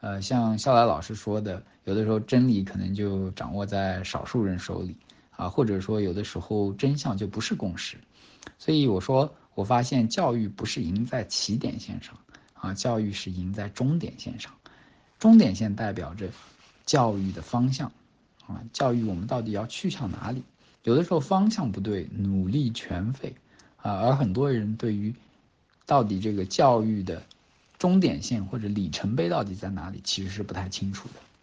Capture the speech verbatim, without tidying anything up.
呃，像肖来老师说的，有的时候真理可能就掌握在少数人手里啊，或者说有的时候真相就不是共识。所以我说，我发现教育不是赢在起点线上啊，教育是赢在终点线上。终点线代表着教育的方向啊，教育我们到底要去向哪里？有的时候方向不对，努力全废啊，而很多人对于到底这个教育的终点线或者里程碑到底在哪里，其实是不太清楚的。